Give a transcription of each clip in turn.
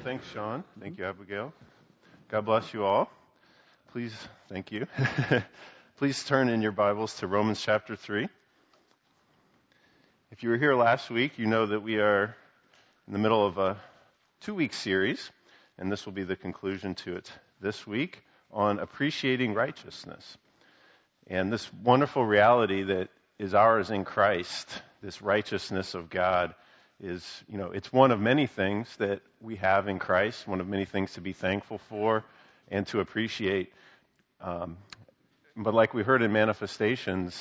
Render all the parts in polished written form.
Thanks, Sean. Thank you, Abigail. God bless you all. Please, thank you. Please turn in your Bibles to Romans chapter 3. If you were here last week, you know that we are in the middle of a 2-week series, and this will be the conclusion to it this week on appreciating righteousness. And this wonderful reality that is ours in Christ, this righteousness of God, is, it's one of many things that we have in Christ, one of many things to be thankful for and to appreciate. But like we heard in Manifestations,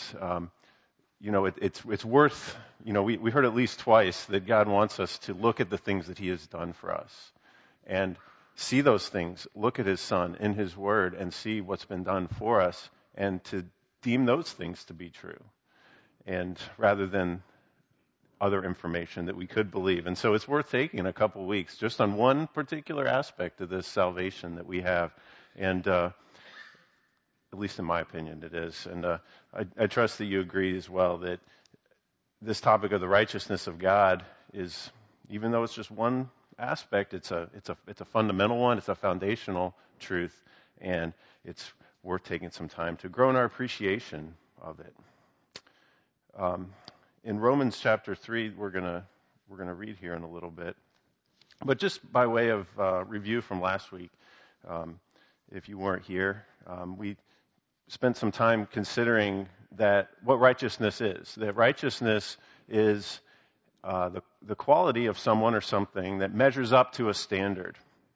it's worth, we heard at least twice that God wants us to look at the things that He has done for us and see those things, look at His Son in His Word and see what's been done for us and to deem those things to be true. And rather than other information that we could believe. And so it's worth taking a couple weeks just on one particular aspect of this salvation that we have. And at least in my opinion it is. And I trust that you agree as well that this topic of the righteousness of God is, even though it's just one aspect, it's a fundamental one, it's a foundational truth, and it's worth taking some time to grow in our appreciation of it. In Romans chapter 3, we're gonna read here in a little bit. But just by way of review from last week, if you weren't here, we spent some time considering that what righteousness is. That righteousness is the quality of someone or something that measures up to a standard.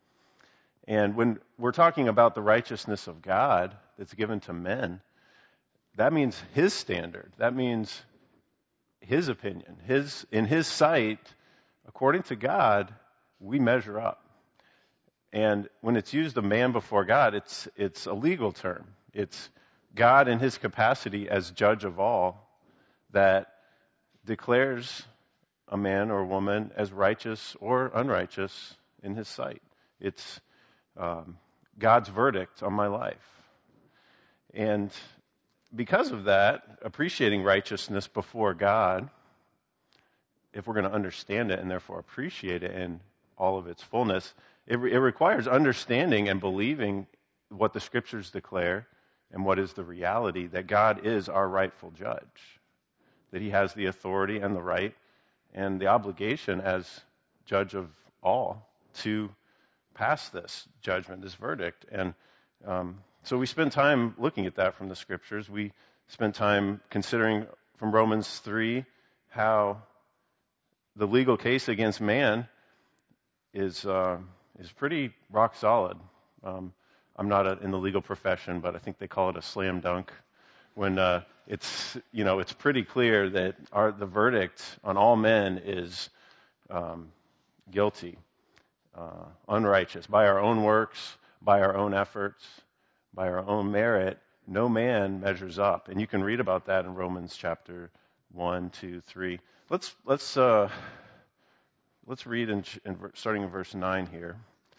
And when we're talking about the righteousness of God that's given to men, that means His standard. That means His opinion. In His sight, according to God, we measure up. And when it's used of man before God, it's a legal term. It's God in His capacity as judge of all that declares a man or woman as righteous or unrighteous in His sight. It's God's verdict on my life. And because of that, appreciating righteousness before God, if we're going to understand it and therefore appreciate it in all of its fullness, it requires understanding and believing what the Scriptures declare and what is the reality that God is our rightful judge, that He has the authority and the right and the obligation as judge of all to pass this judgment, this verdict. And so we spend time looking at that from the Scriptures. We spend time considering from Romans 3 how the legal case against man is pretty rock solid. I'm not in the legal profession, but I think they call it a slam dunk when it's pretty clear that the verdict on all men is guilty, unrighteous, by our own works, by our own efforts, by our own merit. No man measures up, and you can read about that in Romans chapter 1, 2, 3. Let's read starting in verse 9 here.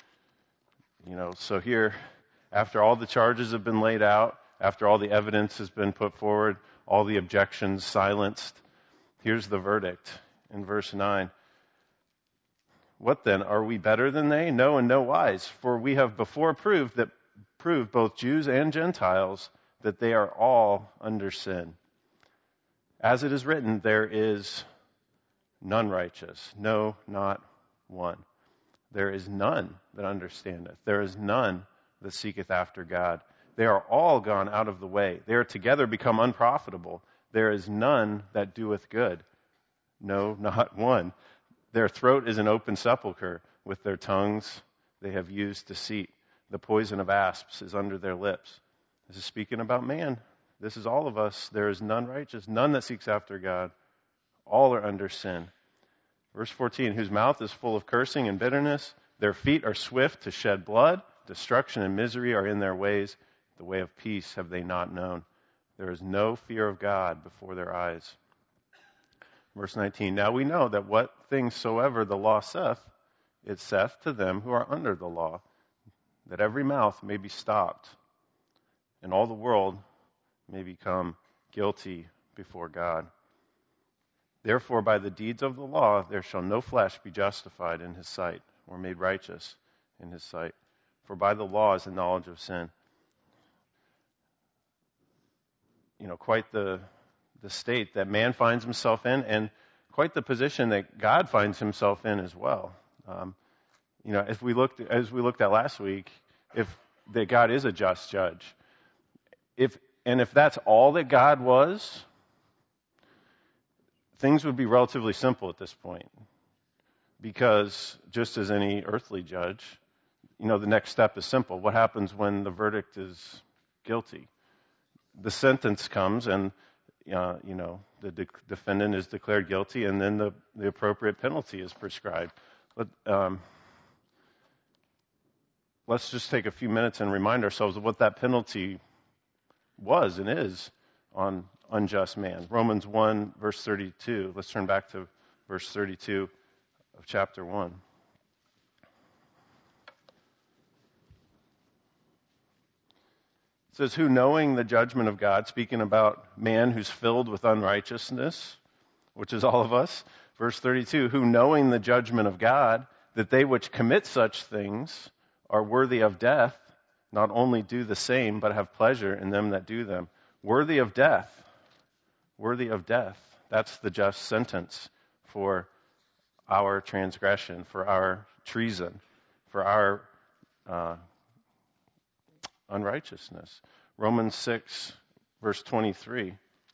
So here, after all the charges have been laid out, after all the evidence has been put forward, all the objections silenced, here's the verdict in verse 9. What then? Are we better than they? No, in no wise. For we have before proved both Jews and Gentiles that they are all under sin. As it is written, there is none righteous, no, not one. There is none that understandeth. There is none that seeketh after God. They are all gone out of the way. They are together become unprofitable. There is none that doeth good. No, not one. Their throat is an open sepulchre. With their tongues they have used deceit. The poison of asps is under their lips. This is speaking about man. This is all of us. There is none righteous, none that seeks after God. All are under sin. Verse 14, whose mouth is full of cursing and bitterness. Their feet are swift to shed blood. Destruction and misery are in their ways. The way of peace have they not known. There is no fear of God before their eyes. Verse 19, now we know that what things soever the law saith, it saith to them who are under the law, that every mouth may be stopped, and all the world may become guilty before God. Therefore, by the deeds of the law, there shall no flesh be justified in His sight, or made righteous in his sight. For by the law is the knowledge of sin. Quite the state that man finds himself in, and quite the position that God finds himself in as well. As we looked at last week, that God is a just judge. If that's all that God was, things would be relatively simple at this point. Because just as any earthly judge, the next step is simple. What happens when the verdict is guilty? The sentence comes, and the defendant is declared guilty, and then the appropriate penalty is prescribed. But let's just take a few minutes and remind ourselves of what that penalty was and is on unjust man. Romans 1, verse 32. Let's turn back to verse 32 of chapter 1. It says, who knowing the judgment of God, speaking about man who's filled with unrighteousness, which is all of us. Verse 32, who knowing the judgment of God, that they which commit such things are worthy of death, not only do the same, but have pleasure in them that do them. Worthy of death. Worthy of death. That's the just sentence for our transgression, for our treason, for our unrighteousness. Romans 6, verse 23.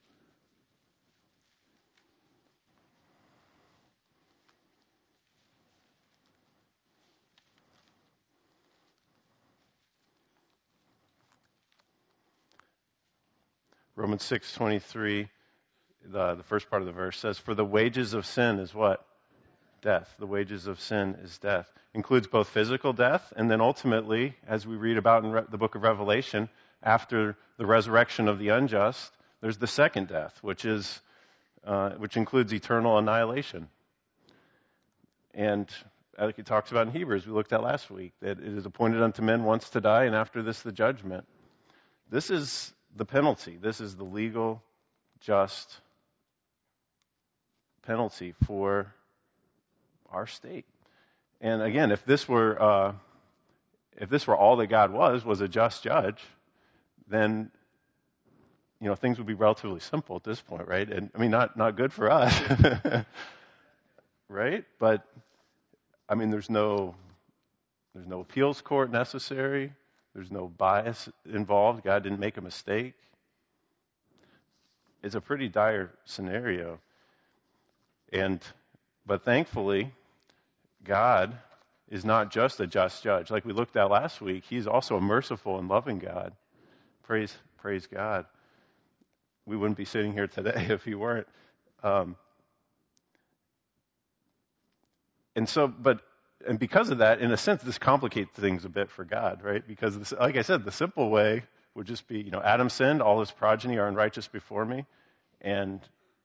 Romans 6:23, the first part of the verse says, for the wages of sin is what? Death. The wages of sin is death. Includes both physical death, and then ultimately, as we read about in the book of Revelation, after the resurrection of the unjust, there's the second death, which includes eternal annihilation. And like he talks about in Hebrews, we looked at last week, that it is appointed unto men once to die, and after this the judgment. This is the penalty. This is the legal, just penalty for our state. And again, if this were all that God was a just judge, then things would be relatively simple at this point, right? And I mean, not good for us, right? But I mean, there's no appeals court necessary. There's no bias involved. God didn't make a mistake. It's a pretty dire scenario. But thankfully, God is not just a just judge. Like we looked at last week, he's also a merciful and loving God. Praise God. We wouldn't be sitting here today if he weren't. And because of that, in a sense, this complicates things a bit for God, right? Because, like I said, the simple way would just be, Adam sinned, all his progeny are unrighteous before me, and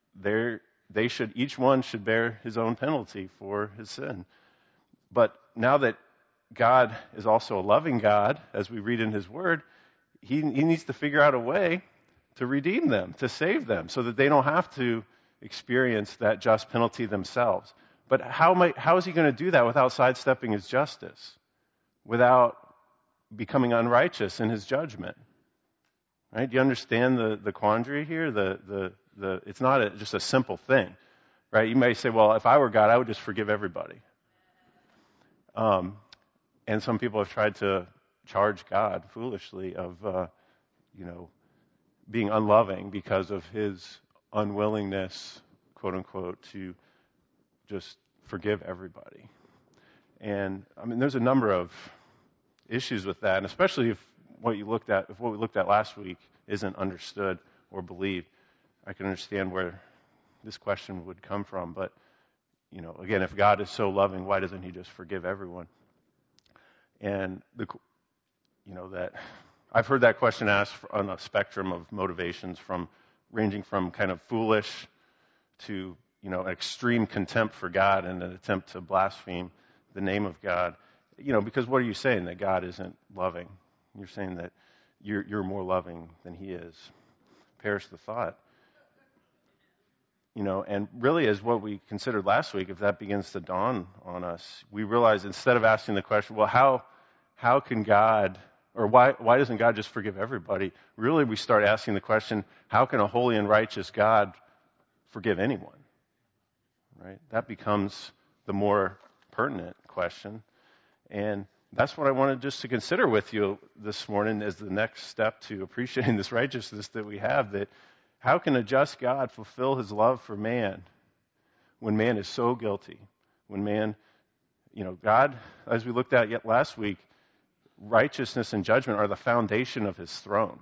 each one should bear his own penalty for his sin. But now that God is also a loving God, as we read in his word, he needs to figure out a way to redeem them, to save them, so that they don't have to experience that just penalty themselves. But how is he going to do that without sidestepping his justice, without becoming unrighteous in his judgment? Right? Do you understand the quandary here? It's not just a simple thing, right? You may say, well, if I were God, I would just forgive everybody. And some people have tried to charge God foolishly of, being unloving because of his unwillingness, quote unquote, to just forgive everybody. And I mean, there's a number of issues with that, and especially if what we looked at last week isn't understood or believed. I can understand where this question would come from, but again, if God is so loving, why doesn't he just forgive everyone? And that I've heard that question asked on a spectrum of motivations, ranging from kind of foolish to extreme contempt for God and an attempt to blaspheme the name of God. Because what are you saying? That God isn't loving? You're saying that you're more loving than he is. Perish the thought. And really as what we considered last week, if that begins to dawn on us, we realize instead of asking the question, well, how can God, or why doesn't God just forgive everybody? Really we start asking the question, how can a holy and righteous God forgive anyone? Right? That becomes the more pertinent question. And that's what I wanted just to consider with you this morning as the next step to appreciating this righteousness that we have, that how can a just God fulfill his love for man when man is so guilty? When man, God, as we looked at yet last week, righteousness and judgment are the foundation of his throne.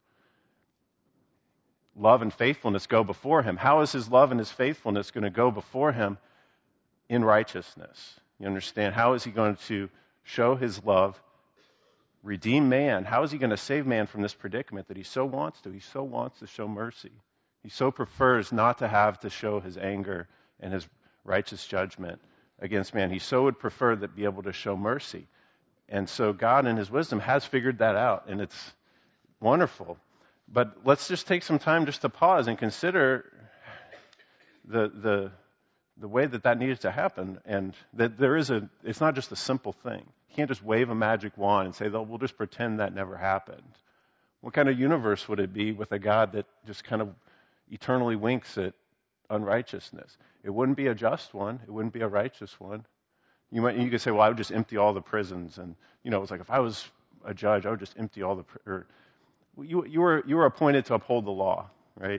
Love and faithfulness go before him. How is his love and his faithfulness going to go before him in righteousness? You understand? How is he going to show his love, redeem man? How is he going to save man from this predicament that he so wants to? He so wants to show mercy. He so prefers not to have to show his anger and his righteous judgment against man. He so would prefer that be able to show mercy. And so God in his wisdom has figured that out, and it's wonderful. But let's just take some time just to pause and consider the way that needed to happen, and that it's not just a simple thing. You can't just wave a magic wand and say, we'll just pretend that never happened. What kind of universe would it be with a God that just kind of eternally winks at unrighteousness? It wouldn't be a just one. It wouldn't be a righteous one. You could say, well, I would just empty all the prisons. And, it's like if I was a judge, I would just empty all the you were appointed to uphold the law, right?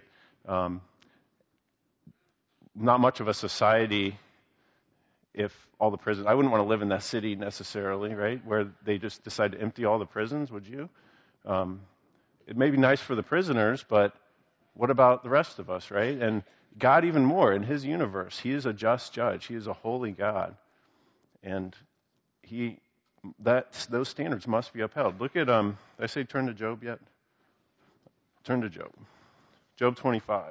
Not much of a society if all the prisons, I wouldn't want to live in that city necessarily, right, where they just decide to empty all the prisons, would you? It may be nice for the prisoners, but what about the rest of us, right? And God even more, in his universe, he is a just judge. He is a holy God. And those standards must be upheld. Look at, did I say turn to Job yet? Turn to Job. Job 25.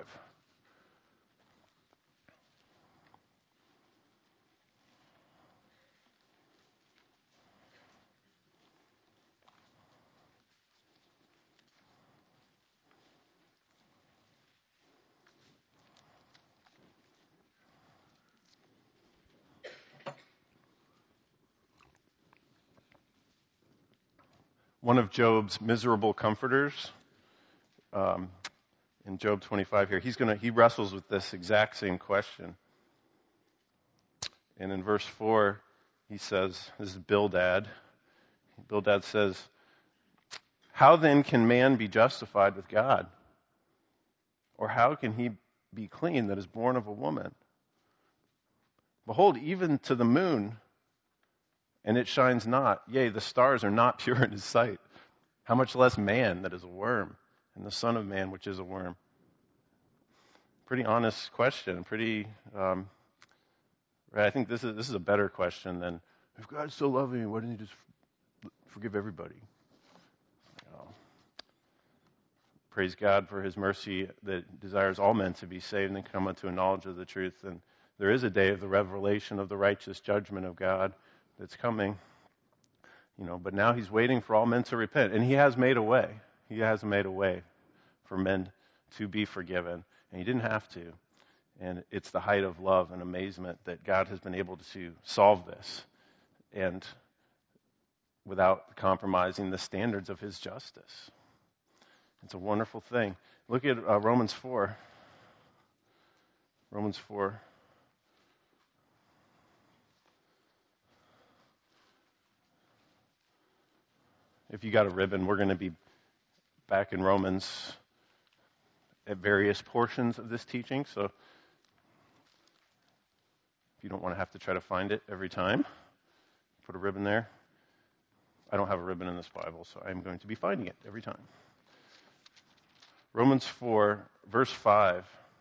One of Job's miserable comforters, in Job 25 here, he wrestles with this exact same question. And in verse 4, he says, this is Bildad. Bildad says, how then can man be justified with God? Or how can he be clean that is born of a woman? Behold, even to the moon, and it shines not. Yea, the stars are not pure in his sight. How much less man that is a worm, and the son of man which is a worm? Pretty honest question. Pretty, right? I think this is a better question than, if God's so loving, why didn't he just forgive everybody? Praise God for his mercy that desires all men to be saved and come unto a knowledge of the truth. And there is a day of the revelation of the righteous judgment of God that's coming, but now he's waiting for all men to repent, and he has made a way. He has made a way for men to be forgiven, and he didn't have to. And it's the height of love and amazement that God has been able to solve this, and without compromising the standards of his justice. It's a wonderful thing. Look at Romans 4. Romans 4. If you got a ribbon, we're going to be back in Romans at various portions of this teaching. So if you don't want to have to try to find it every time, put a ribbon there. I don't have a ribbon in this Bible, so I'm going to be finding it every time. Romans 4, verse 5.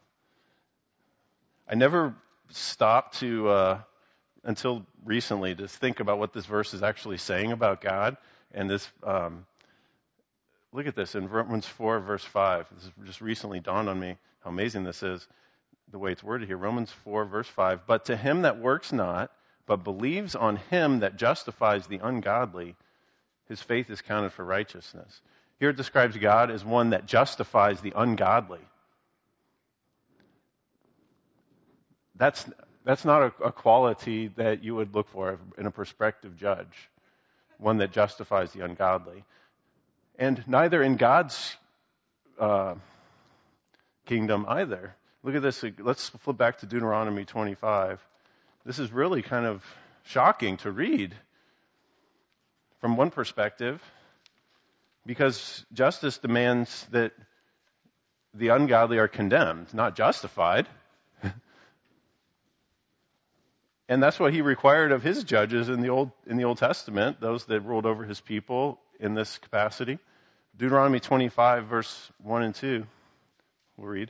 I never stopped until recently to think about what this verse is actually saying about God. And this, look at this in Romans 4, verse 5. This has just recently dawned on me how amazing this is, the way it's worded here. Romans 4, verse 5. But to him that works not, but believes on him that justifies the ungodly, his faith is counted for righteousness. Here it describes God as one that justifies the ungodly. That's not a quality that you would look for in a prospective judge, one that justifies the ungodly. And neither in God's kingdom either. Look at this. Let's flip back to Deuteronomy 25. This is really kind of shocking to read from one perspective, because justice demands that the ungodly are condemned, not justified. And that's what he required of his judges in the Old Testament, those that ruled over his people in this capacity. Deuteronomy 25, verse 1 and 2, we'll read.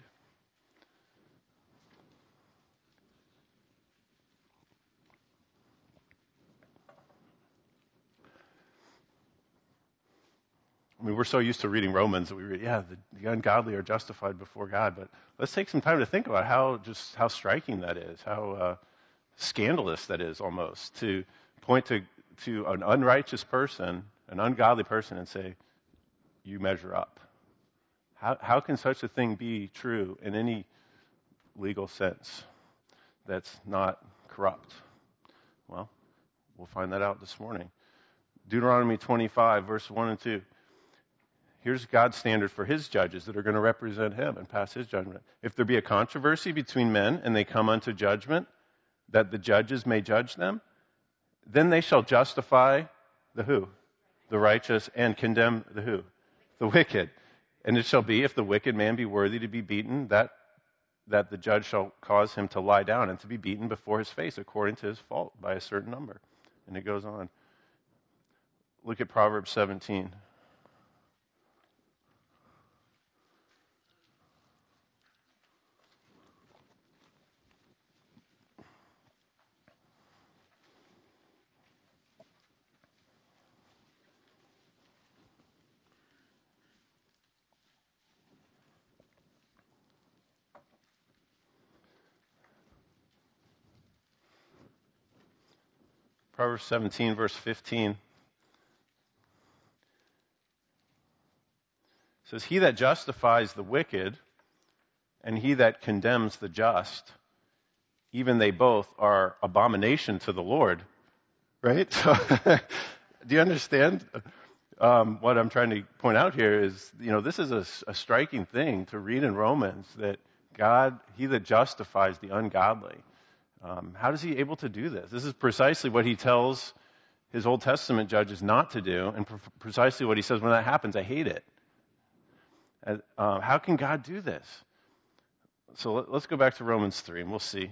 I mean, we're so used to reading Romans that we read, the ungodly are justified before God. But let's take some time to think about how striking that is, how scandalous that is almost, to point to an unrighteous person, an ungodly person, and say, you measure up. How can such a thing be true in any legal sense that's not corrupt? Well, we'll find that out this morning. Deuteronomy 25, verse 1 and 2. Here's God's standard for his judges that are going to represent him and pass his judgment. If there be a controversy between men and they come unto judgment, that the judges may judge them, then they shall justify the who? The righteous, and condemn the who? The wicked. And it shall be, if the wicked man be worthy to be beaten, that the judge shall cause him to lie down and to be beaten before his face according to his fault by a certain number. And it goes on. Look at Proverbs 17. Proverbs 17, verse 15. Says, he that justifies the wicked and he that condemns the just, even they both are abomination to the Lord. Right? So, do you understand? What I'm trying to point out here is, this is a striking thing to read in Romans, that God, he that justifies the ungodly. How is he able to do this? This is precisely what he tells his Old Testament judges not to do, and precisely what he says when that happens, I hate it. How can God do this? So let's go back to Romans 3 and we'll see.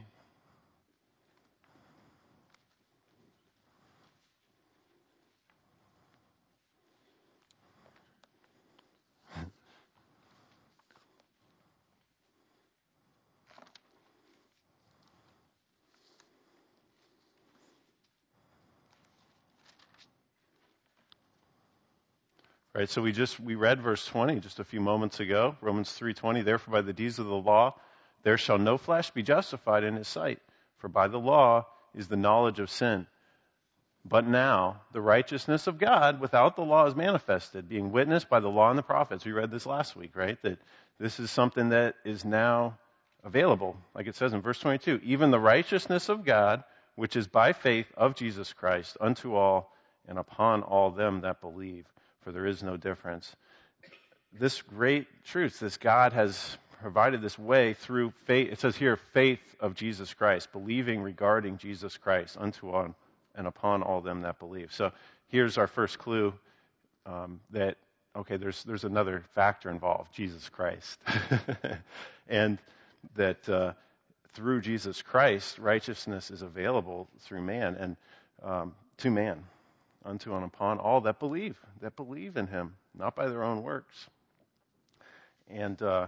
Right, so we read verse 20 just a few moments ago, Romans 3:20. Therefore, by the deeds of the law, there shall no flesh be justified in his sight. For by the law is the knowledge of sin. But now the righteousness of God without the law is manifested, being witnessed by the law and the prophets. We read this last week, right? That this is something that is now available, like it says in verse 22. Even the righteousness of God, which is by faith of Jesus Christ, unto all and upon all them that believe. For there is no difference. This great truth, this God has provided this way through faith. It says here, faith of Jesus Christ, believing regarding Jesus Christ unto all and upon all them that believe. So here's our first clue that, okay, there's another factor involved, Jesus Christ. And that through Jesus Christ, righteousness is available through man and to man. Unto and upon all that believe in him, not by their own works. And, I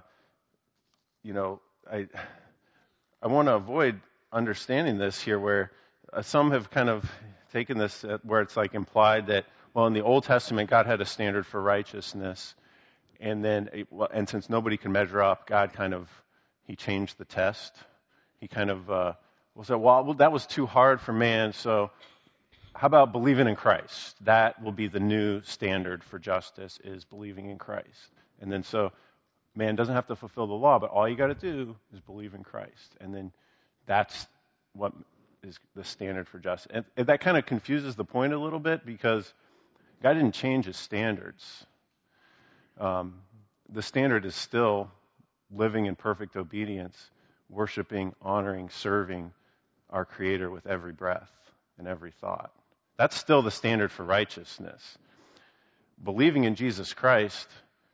want to avoid understanding this here where some have kind of taken this where it's like implied that, well, in the Old Testament, God had a standard for righteousness. And and since nobody can measure up, God he changed the test. He kind of said, well, that was too hard for man, so how about believing in Christ? That will be the new standard for justice, is believing in Christ. And then so man doesn't have to fulfill the law, but all you got to do is believe in Christ. And then That's what is the standard for justice. And that kind of confuses the point a little bit because God didn't change his standards. The standard is still living in perfect obedience, worshiping, honoring, serving our Creator with every breath and every thought. That's still the standard for righteousness. Believing in Jesus Christ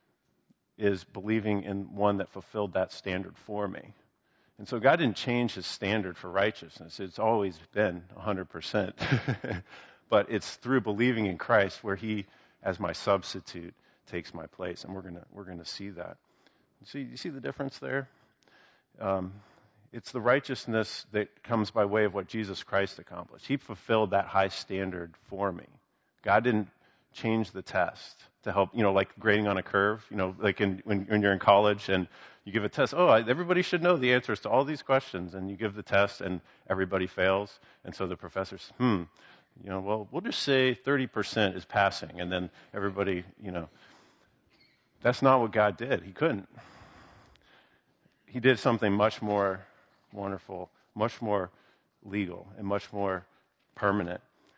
is believing in one that fulfilled that standard for me. And so God didn't change his standard for righteousness. It's always been 100%. But it's through believing in Christ where he, as my substitute, takes my place. And we're gonna see that. You see the difference there? It's the righteousness that comes by way of what Jesus Christ accomplished. He fulfilled that high standard for me. God didn't change the test to help, like grading on a curve, like when you're in college and you give a test. Everybody should know the answers to all these questions, and you give the test and everybody fails. And so the professor says, well, we'll just say 30% is passing, and then everybody, that's not what God did. He couldn't. He did something much more wonderful, much more legal, and much more permanent,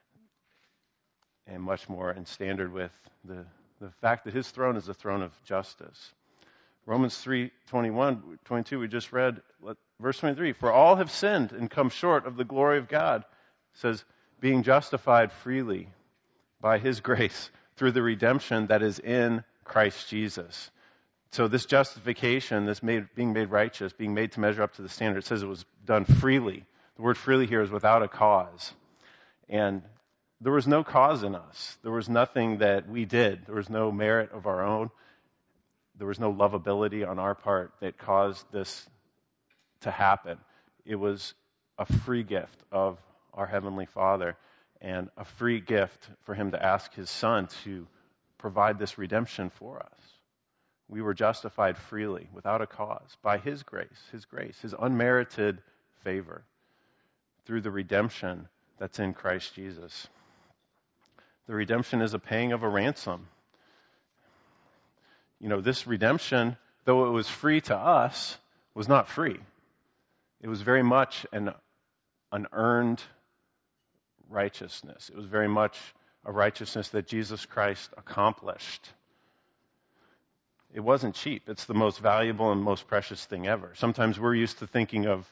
and much more in standard with the fact that his throne is the throne of justice. Romans 3:21-22, we just read, verse 23, for all have sinned and come short of the glory of God. It says, being justified freely by his grace through the redemption that is in Christ Jesus. So this justification, this being made righteous, being made to measure up to the standard, it says it was done freely. The word freely here is without a cause. And there was no cause in us. There was nothing that we did. There was no merit of our own. There was no lovability on our part that caused this to happen. It was a free gift of our Heavenly Father and a free gift for him to ask his Son to provide this redemption for us. We were justified freely, without a cause, by his grace, his unmerited favor, through the redemption that's in Christ Jesus. The redemption is a paying of a ransom. This redemption, though it was free to us, was not free. It was very much an earned righteousness. It was very much a righteousness that Jesus Christ accomplished. It wasn't cheap. It's the most valuable and most precious thing ever. Sometimes we're used to thinking of,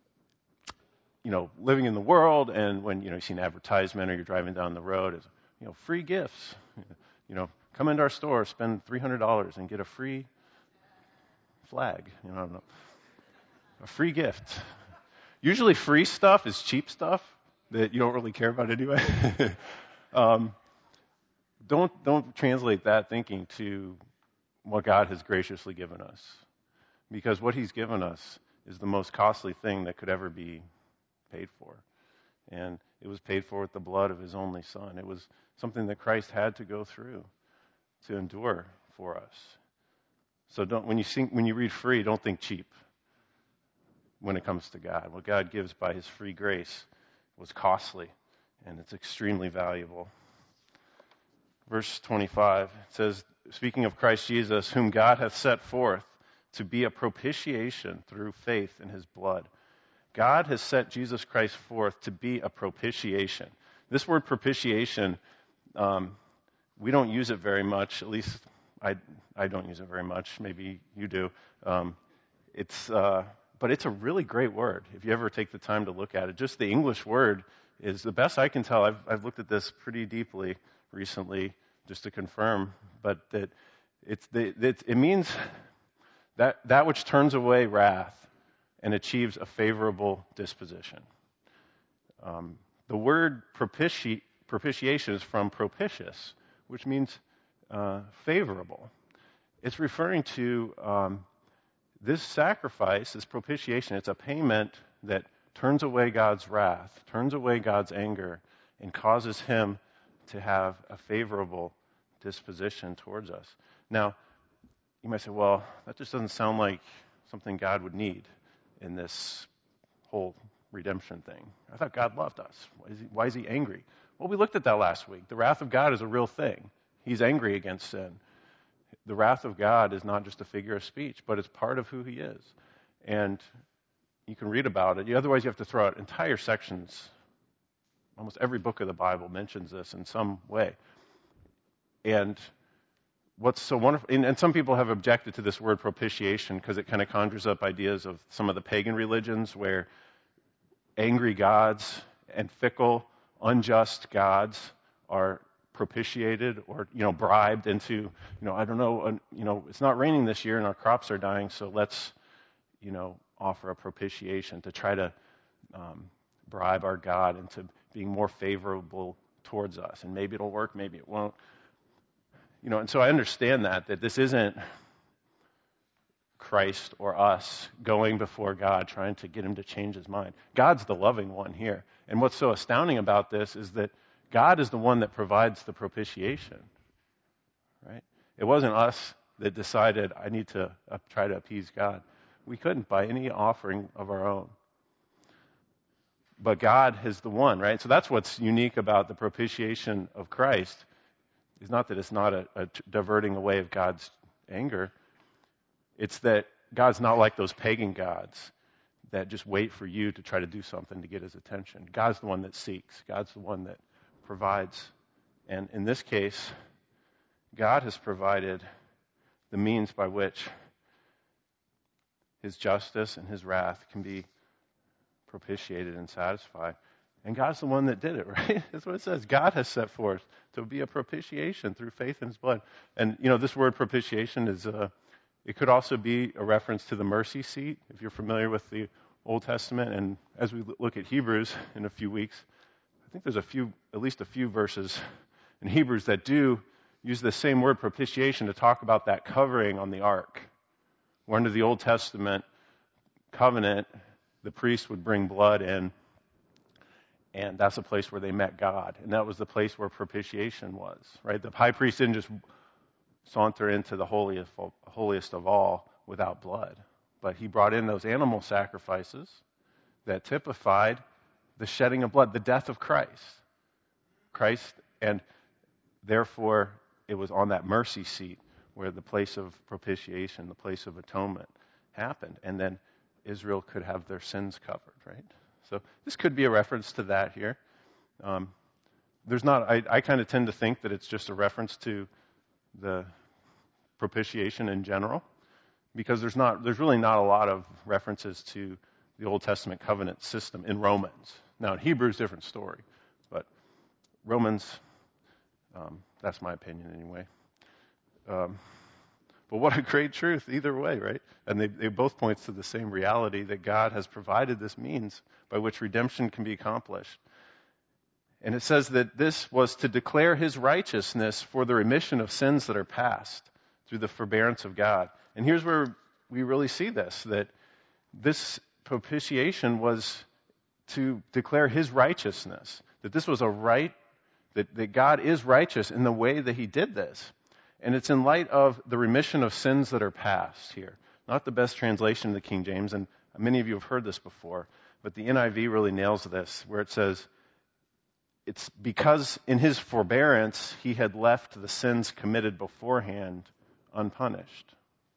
living in the world, and when, you see an advertisement or you're driving down the road, it's, free gifts. Come into our store, spend $300 and get a free flag. I don't know. A free gift. Usually free stuff is cheap stuff that you don't really care about anyway. Don't translate that thinking to what God has graciously given us. Because what he's given us is the most costly thing that could ever be paid for. And it was paid for with the blood of his only Son. It was something that Christ had to go through to endure for us. So when you read free, don't think cheap when it comes to God. What God gives by his free grace was costly, and it's extremely valuable. Verse 25, it says, speaking of Christ Jesus, whom God hath set forth to be a propitiation through faith in his blood. God has set Jesus Christ forth to be a propitiation. This word propitiation, we don't use it very much. At least I don't use it very much. Maybe you do. But it's a really great word if you ever take the time to look at it. Just the English word is the best I can tell. I've looked at this pretty deeply recently just to confirm, but that it means that which turns away wrath and achieves a favorable disposition. The word propitiation is from propitious, which means favorable. It's referring to this sacrifice, this propitiation. It's a payment that turns away God's wrath, turns away God's anger, and causes him to have a favorable disposition towards us. Now, you might say, well, that just doesn't sound like something God would need in this whole redemption thing. I thought God loved us. Why is he angry? Well, we looked at that last week. The wrath of God is a real thing. He's angry against sin. The wrath of God is not just a figure of speech, but it's part of who he is. And, You can read about it. Otherwise, you have to throw out entire sections. Almost every book of the Bible mentions this in some way. And what's so wonderful, and some people have objected to this word propitiation because it kind of conjures up ideas of some of the pagan religions where angry gods and fickle, unjust gods are propitiated or, bribed into, I don't know, it's not raining this year and our crops are dying, so let's, offer a propitiation to try to bribe our God into being more favorable towards us. And maybe it'll work, maybe it won't. And so I understand that this isn't Christ or us going before God trying to get him to change his mind. God's the loving one here. And what's so astounding about this is that God is the one that provides the propitiation, right? It wasn't us that decided, I need to try to appease God. We couldn't by any offering of our own. But God is the one, right? So that's what's unique about the propitiation of Christ. It's not that it's not a diverting away of God's anger. It's that God's not like those pagan gods that just wait for you to try to do something to get his attention. God's the one that seeks. God's the one that provides. And in this case, God has provided the means by which his justice and his wrath can be propitiated and satisfied. And God's the one that did it, right? That's what it says. God has set forth to be a propitiation through faith in his blood. And, this word propitiation is, it could also be a reference to the mercy seat, if you're familiar with the Old Testament. And as we look at Hebrews in a few weeks, I think there's at least a few verses in Hebrews that do use the same word propitiation to talk about that covering on the ark. Where under the Old Testament covenant, the priest would bring blood in, and that's a place where they met God. And that was the place where propitiation was, right? The high priest didn't just saunter into the holiest of all without blood, but he brought in those animal sacrifices that typified the shedding of blood, the death of Christ, and therefore it was on that mercy seat where the place of propitiation, the place of atonement happened. And then Israel could have their sins covered, right? So this could be a reference to that here. I kind of tend to think that it's just a reference to the propitiation in general, because there's really not a lot of references to the Old Testament covenant system in Romans. Now in Hebrews, different story, but Romans, that's my opinion anyway. But what a great truth either way, right? And they both point to the same reality that God has provided this means by which redemption can be accomplished. And it says that this was to declare his righteousness for the remission of sins that are past through the forbearance of God. And here's where we really see this, that this propitiation was to declare his righteousness, that this was a right, that God is righteous in the way that he did this. And it's in light of the remission of sins that are past here. Not the best translation of the King James, and many of you have heard this before, but the NIV really nails this, where it says, it's because in his forbearance he had left the sins committed beforehand unpunished.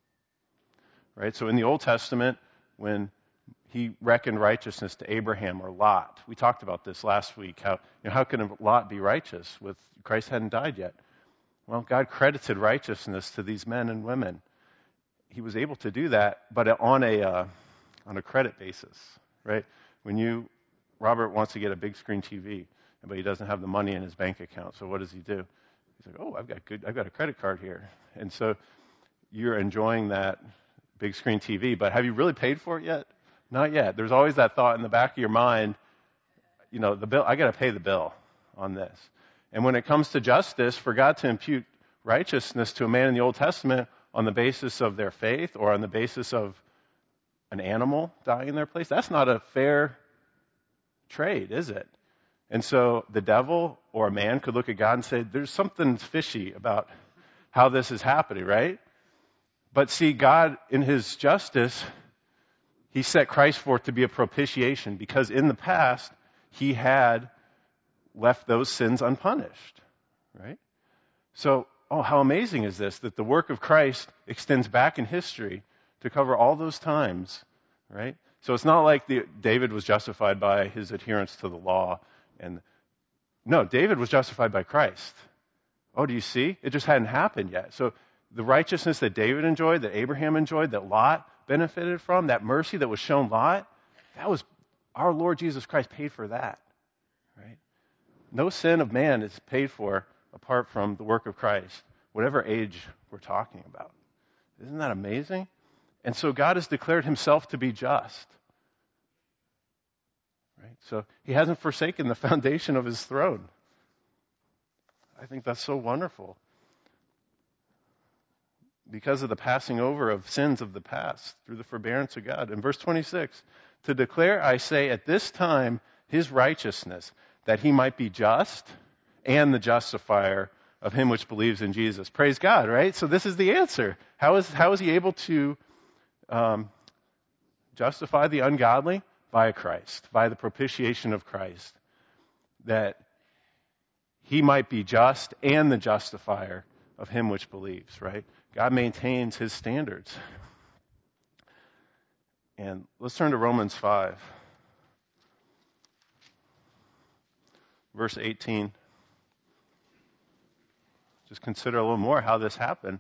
Right? So in the Old Testament, when he reckoned righteousness to Abraham or Lot, we talked about this last week, how can Lot be righteous with Christ hadn't died yet? Well, God credited righteousness to these men and women. He was able to do that, but on a credit basis, right? Robert wants to get a big screen TV, but he doesn't have the money in his bank account. So what does he do? He's like, oh, I've got a credit card here, and so you're enjoying that big screen TV, but have you really paid for it yet? Not yet. There's always that thought in the back of your mind, the bill. I got to pay the bill on this. And when it comes to justice, for God to impute righteousness to a man in the Old Testament on the basis of their faith or on the basis of an animal dying in their place, that's not a fair trade, is it? And so the devil or a man could look at God and say, there's something fishy about how this is happening, right? But see, God, in his justice, he set Christ forth to be a propitiation because in the past, he had left those sins unpunished, right? So, how amazing is this, that the work of Christ extends back in history to cover all those times, right? So it's not like David was justified by his adherence to the law. And no, David was justified by Christ. Oh, do you see? It just hadn't happened yet. So the righteousness that David enjoyed, that Abraham enjoyed, that Lot benefited from, that mercy that was shown Lot, that was our Lord Jesus Christ paid for that. Right? No sin of man is paid for apart from the work of Christ, whatever age we're talking about. Isn't that amazing? And so God has declared himself to be just. Right? So he hasn't forsaken the foundation of his throne. I think that's so wonderful. Because of the passing over of sins of the past through the forbearance of God. In verse 26, to declare, I say, at this time, his righteousness, that he might be just and the justifier of him which believes in Jesus. Praise God, right? So this is the answer. How is he able to justify the ungodly? By Christ, by the propitiation of Christ. That he might be just and the justifier of him which believes, right? God maintains his standards. And let's turn to Romans 5. Verse 18. Just consider a little more how this happened.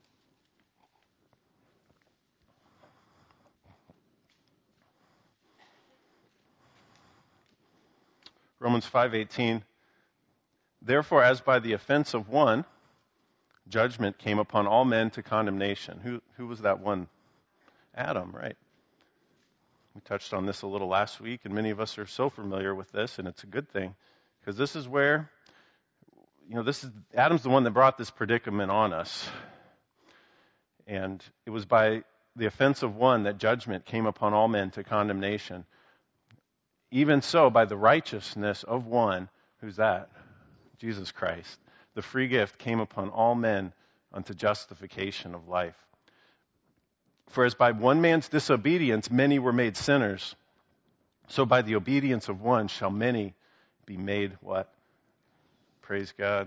Romans 5:18. Therefore, as by the offense of one, judgment came upon all men to condemnation. Who was that one? Adam, right? We touched on this a little last week, and many of us are so familiar with this, and it's a good thing, because this is where, Adam's the one that brought this predicament on us. And it was by the offense of one that judgment came upon all men to condemnation. Even so, by the righteousness of one, who's that? Jesus Christ. The free gift came upon all men unto justification of life. For as by one man's disobedience many were made sinners, so by the obedience of one shall many be made what? Praise God.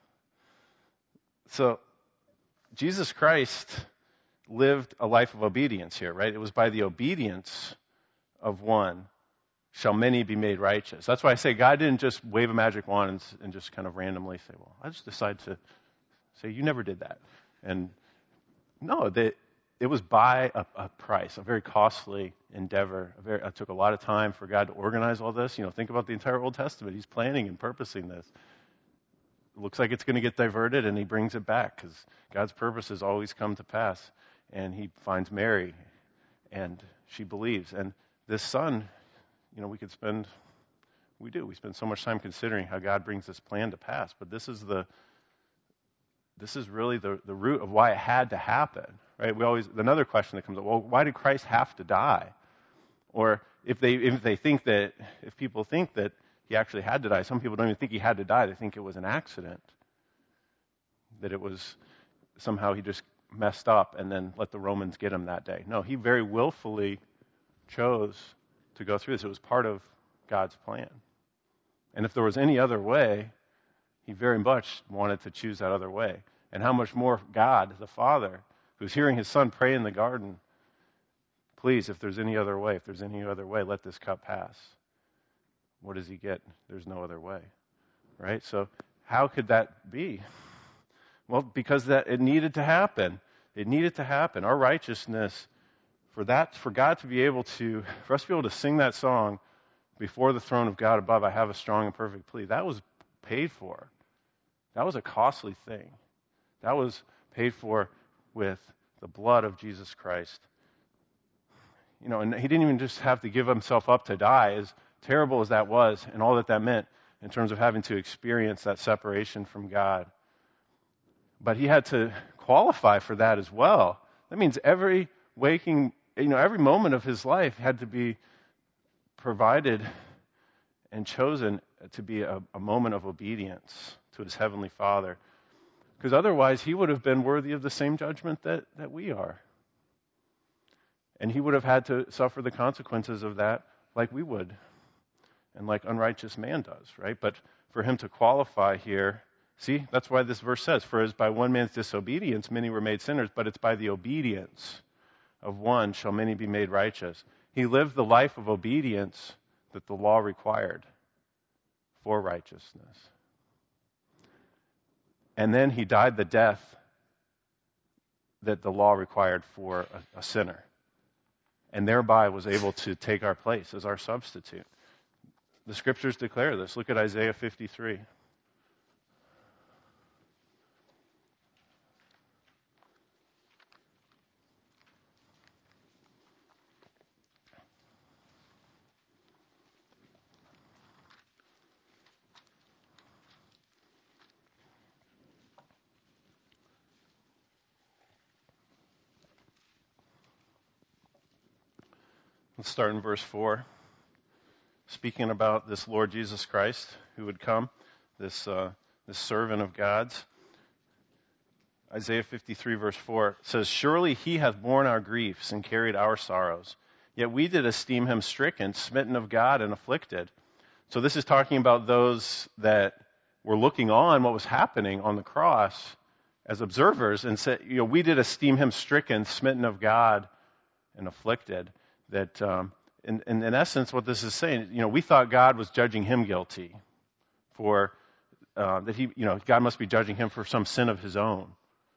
So, Jesus Christ lived a life of obedience here, right? It was by the obedience of one shall many be made righteous. That's why I say God didn't just wave a magic wand and just kind of randomly say, well, I just decide to say, you never did that. And no, it was by a price, a very costly endeavor. It took a lot of time for God to organize all this. Think about the entire Old Testament. He's planning and purposing this. It looks like it's going to get diverted, and he brings it back because God's purposes always come to pass. And he finds Mary, and she believes. And this son, we spend so much time considering how God brings this plan to pass. But this is really the root of why it had to happen, right? Another question that comes up, well, why did Christ have to die? Or if people think that he actually had to die, some people don't even think he had to die. They think it was an accident. That it was somehow he just messed up and then let the Romans get him that day. No, he very willfully chose to go through this. It was part of God's plan. And if there was any other way, he very much wanted to choose that other way. And how much more God, the Father, who's hearing his son pray in the garden, please, if there's any other way, let this cup pass. What does he get? There's no other way. Right? So how could that be? Well, because it needed to happen. It needed to happen. Our righteousness, for us to be able to sing that song before the throne of God above, I have a strong and perfect plea. That was paid for. That was a costly thing. That was paid for with the blood of Jesus Christ. And he didn't even just have to give himself up to die, as terrible as that was, and all that meant in terms of having to experience that separation from God. But he had to qualify for that as well. That means every moment of his life had to be provided and chosen to be a moment of obedience to his heavenly Father. Because otherwise he would have been worthy of the same judgment that we are. And he would have had to suffer the consequences of that like we would, and like unrighteous man does, right? But for him to qualify here, see, that's why this verse says, for as by one man's disobedience many were made sinners, but it's by the obedience of one shall many be made righteous. He lived the life of obedience that the law required for righteousness. And then he died the death that the law required for a sinner, and thereby was able to take our place as our substitute. The scriptures declare this. Look at Isaiah 53. Let's start in verse 4. Speaking about this Lord Jesus Christ who would come, this servant of God's. Isaiah 53 verse 4 says, "Surely he hath borne our griefs and carried our sorrows. Yet we did esteem him stricken, smitten of God, and afflicted." So this is talking about those that were looking on what was happening on the cross as observers and said, we did esteem him stricken, smitten of God, and afflicted. That in essence, what this is saying, we thought God was judging him guilty for that God must be judging him for some sin of his own.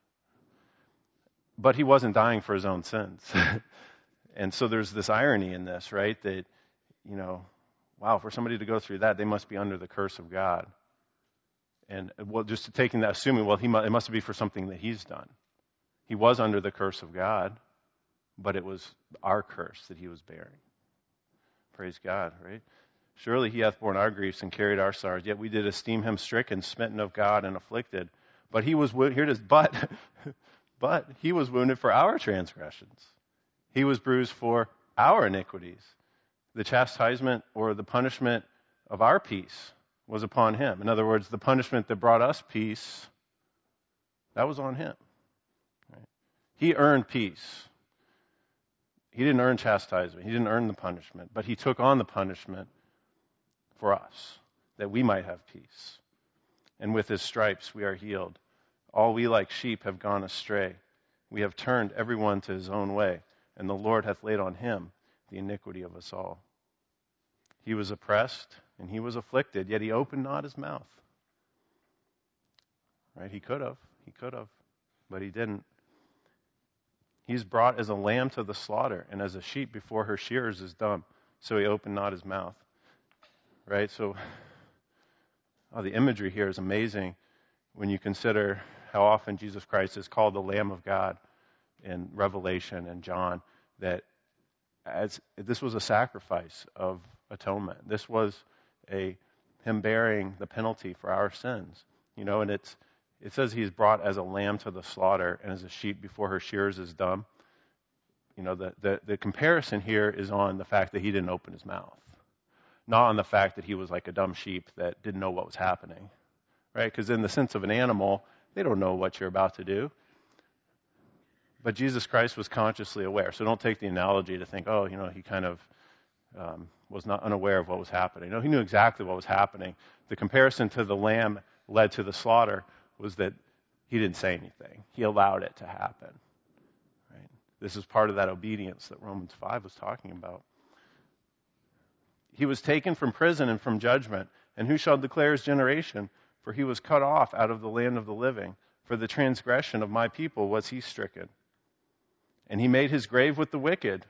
But he wasn't dying for his own sins. And so there's this irony in this, right? That, wow, for somebody to go through that, they must be under the curse of God. And just taking that, assuming, it must be for something that he's done. He was under the curse of God, but it was our curse that he was bearing. Praise God, right? "Surely he hath borne our griefs and carried our sorrows. Yet we did esteem him stricken, smitten of God, and afflicted. But he was but he was wounded for our transgressions. He was bruised for our iniquities. The chastisement or the punishment of our peace was upon him." In other words, the punishment that brought us peace, that was on him. Right? He earned peace. He didn't earn chastisement. He didn't earn the punishment, but he took on the punishment for us, that we might have peace. "And with his stripes we are healed. All we like sheep have gone astray. We have turned everyone to his own way, and the Lord hath laid on him the iniquity of us all. He was oppressed and he was afflicted, yet he opened not his mouth." Right? He could have, but he didn't. "He's brought as a lamb to the slaughter, and as a sheep before her shearers is dumb, so he opened not his mouth." Right? So, the imagery here is amazing when you consider how often Jesus Christ is called the Lamb of God in Revelation and John, that this was a sacrifice of atonement. This was him bearing the penalty for our sins. And it says he's brought as a lamb to the slaughter, and as a sheep before her shearers is dumb. The comparison here is on the fact that he didn't open his mouth, not on the fact that he was like a dumb sheep that didn't know what was happening, right? Because in the sense of an animal, they don't know what you're about to do. But Jesus Christ was consciously aware. So don't take the analogy to think, he kind of was not unaware of what was happening. No, he knew exactly what was happening. The comparison to the lamb led to the slaughter was that he didn't say anything. He allowed it to happen. Right? This is part of that obedience that Romans 5 was talking about. "He was taken from prison and from judgment, and who shall declare his generation? For he was cut off out of the land of the living. For the transgression of my people was he stricken. And he made his grave with the wicked."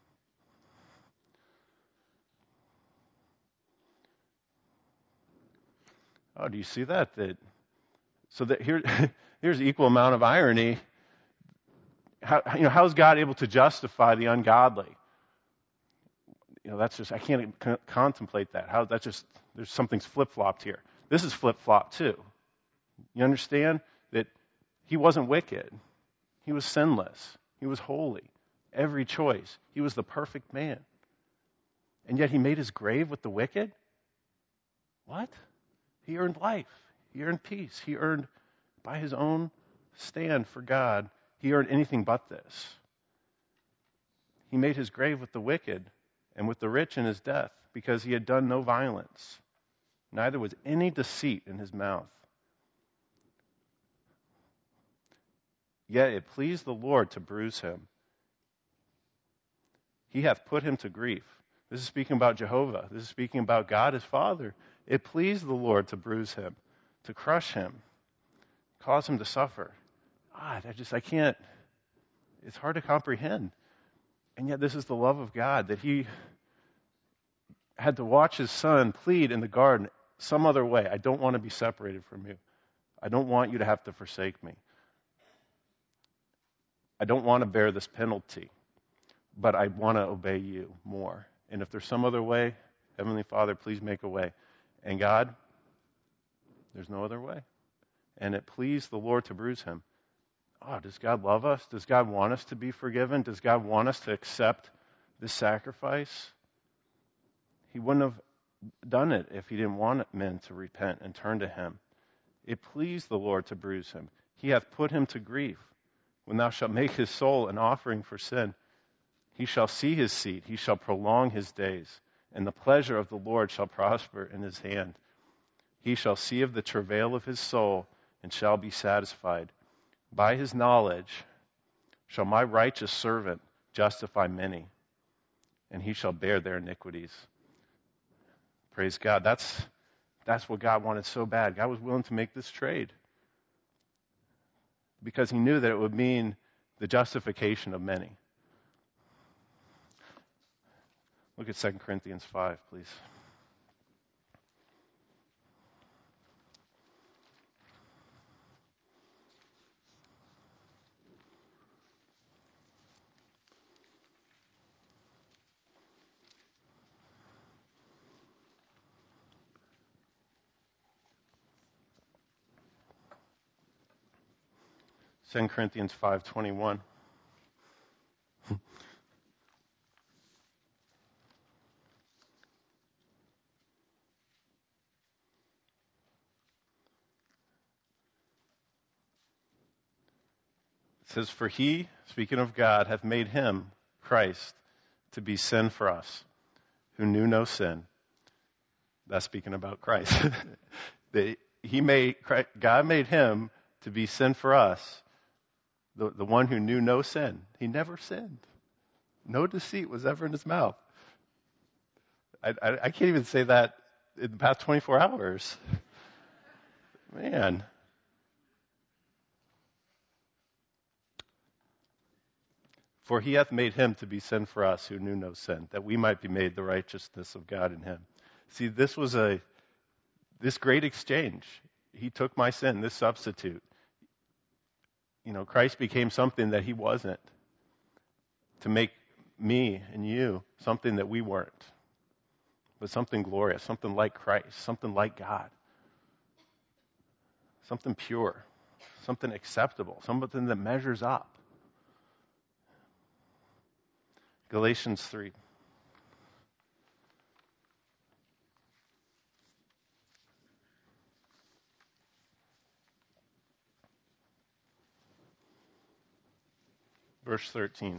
Oh, do you see that? So that here's equal amount of irony. How is God able to justify the ungodly? That's just, I can't contemplate that. There's something's flip-flopped here. This is flip-flopped too. You understand that he wasn't wicked. He was sinless. He was holy. Every choice. He was the perfect man. And yet he made his grave with the wicked? What? He earned life. He earned peace. He earned, by his own stand for God, he earned anything but this. He made his grave with the wicked and with the rich in his death, because he had done no violence. Neither was any deceit in his mouth. Yet it pleased the Lord to bruise him. He hath put him to grief. This is speaking about Jehovah. This is speaking about God, his Father. It pleased the Lord to bruise him, to crush him, cause him to suffer. God, I can't, it's hard to comprehend. And yet this is the love of God, that he had to watch his son plead in the garden some other way. I don't want to be separated from you. I don't want you to have to forsake me. I don't want to bear this penalty, but I want to obey you more. And if there's some other way, Heavenly Father, please make a way. And God, there's no other way. And it pleased the Lord to bruise him. Oh, does God love us? Does God want us to be forgiven? Does God want us to accept this sacrifice? He wouldn't have done it if he didn't want men to repent and turn to him. It pleased the Lord to bruise him. He hath put him to grief. When thou shalt make his soul an offering for sin, he shall see his seed, he shall prolong his days, and the pleasure of the Lord shall prosper in his hand. He shall see of the travail of his soul, and shall be satisfied. By his knowledge shall my righteous servant justify many, and he shall bear their iniquities. Praise God. That's what God wanted so bad. God was willing to make this trade because he knew that it would mean the justification of many. Look at 2 Corinthians 5, please. Second Corinthians 5:21. It says, for he, speaking of God, hath made him, Christ, to be sin for us, who knew no sin. That's speaking about Christ. God made him to be sin for us, the one who knew no sin. He never sinned. No deceit was ever in his mouth. I can't even say that in the past 24 hours. Man. For he hath made him to be sin for us who knew no sin, that we might be made the righteousness of God in him. See, this was this great exchange. He took my sin, this substitute. Christ became something that he wasn't, to make me and you something that we weren't, but something glorious, something like Christ, something like God, something pure, something acceptable, something that measures up. Galatians 3. Verse 13.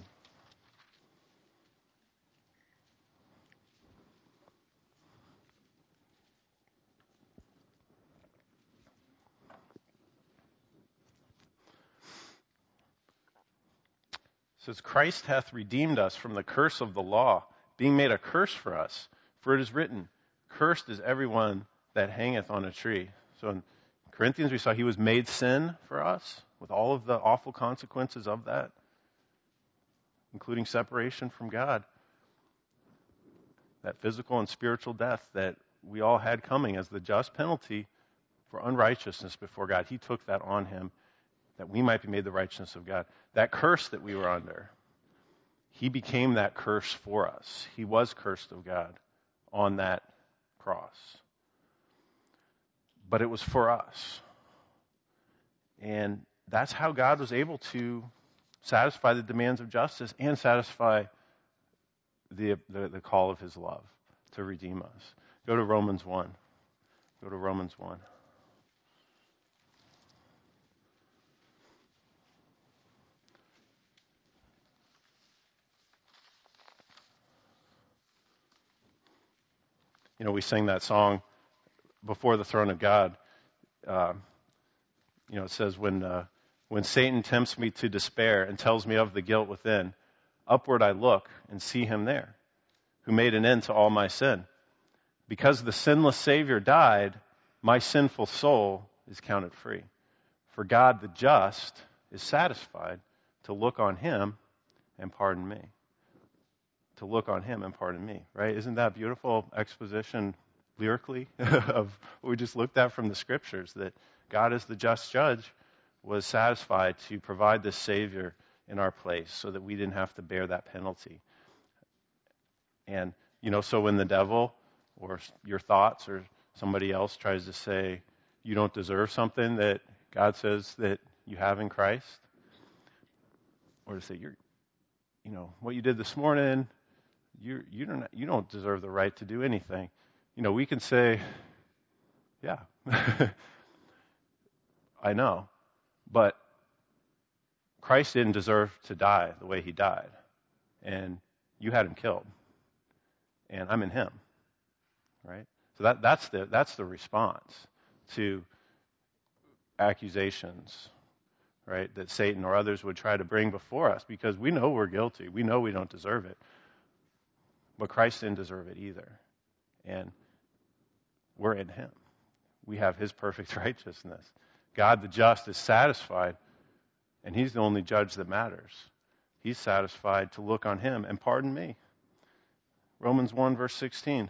It says, Christ hath redeemed us from the curse of the law, being made a curse for us. For it is written, cursed is everyone that hangeth on a tree. So in Corinthians we saw he was made sin for us, with all of the awful consequences of that, including separation from God. That physical and spiritual death that we all had coming as the just penalty for unrighteousness before God. He took that on him, that we might be made the righteousness of God. That curse that we were under, he became that curse for us. He was cursed of God on that cross. But it was for us. And that's how God was able to satisfy the demands of justice and satisfy the call of his love to redeem us. Go to Romans 1. Go to Romans 1. We sing that song, Before the Throne of God. It says, when Satan tempts me to despair and tells me of the guilt within, Upward I look and see him there, who made an end to all my sin. Because the sinless Savior died, my sinful soul is counted free. For God the just is satisfied to look on him and pardon me. To look on him and pardon me, right? Isn't that beautiful exposition lyrically of what we just looked at from the scriptures, that God as the just judge was satisfied to provide this Savior in our place so that we didn't have to bear that penalty. And, so when the devil or your thoughts or somebody else tries to say you don't deserve something that God says that you have in Christ, or to say what you did this morning, you don't deserve the right to do anything. We can say, yeah, I know, but Christ didn't deserve to die the way he died, and you had him killed, and I'm in him, right? So that's the response to accusations, right, that Satan or others would try to bring before us, because we know we're guilty. We know we don't deserve it. But Christ didn't deserve it either. And we're in him. We have his perfect righteousness. God the just is satisfied, and he's the only judge that matters. He's satisfied to look on him and pardon me. Romans 1, verse 16.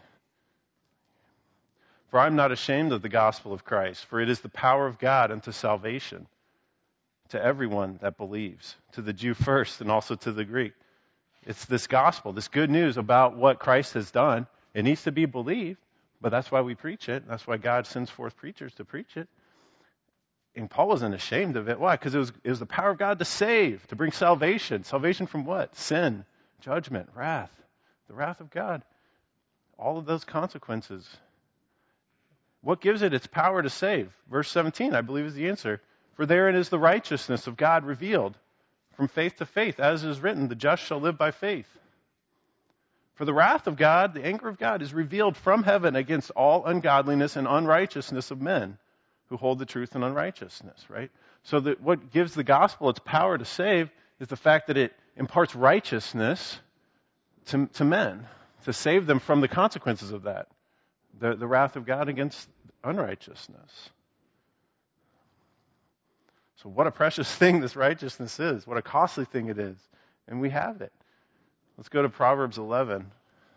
For I'm not ashamed of the gospel of Christ, for it is the power of God unto salvation to everyone that believes, to the Jew first and also to the Greek. It's this gospel, this good news about what Christ has done. It needs to be believed, but that's why we preach it. That's why God sends forth preachers to preach it. And Paul wasn't ashamed of it. Why? Because it was the power of God to save, to bring salvation. Salvation from what? Sin, judgment, wrath. The wrath of God. All of those consequences. What gives it its power to save? Verse 17, I believe, is the answer. For therein is the righteousness of God revealed, from faith to faith, as it is written, the just shall live by faith. For the wrath of God, the anger of God, is revealed from heaven against all ungodliness and unrighteousness of men who hold the truth in unrighteousness, right? So that what gives the gospel its power to save is the fact that it imparts righteousness to men, to save them from the consequences of that, the wrath of God against unrighteousness. So what a precious thing this righteousness is. What a costly thing it is. And we have it. Let's go to Proverbs 11.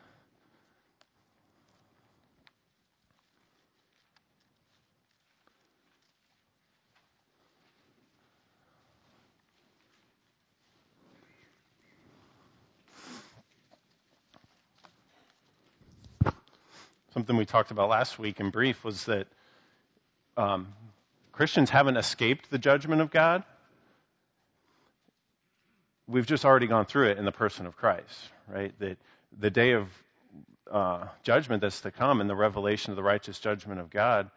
Something we talked about last week in brief was that Christians haven't escaped the judgment of God. We've just already gone through it in the person of Christ, right? That the day of judgment that's to come and the revelation of the righteous judgment of God,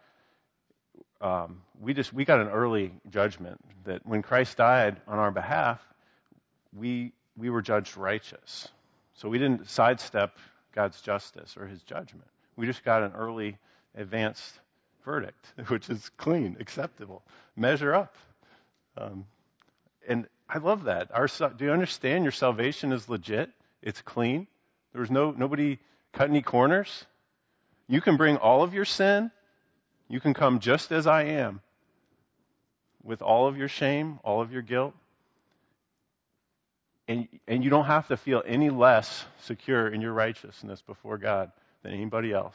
we got an early judgment that when Christ died on our behalf, we were judged righteous. So we didn't sidestep God's justice or his judgment. We just got an early advanced verdict, which is clean, acceptable, measure up. And I love that. Do you understand your salvation is legit? It's clean. There's nobody cut any corners. You can bring all of your sin. You can come just as I am with all of your shame, all of your guilt. And you don't have to feel any less secure in your righteousness before God than anybody else.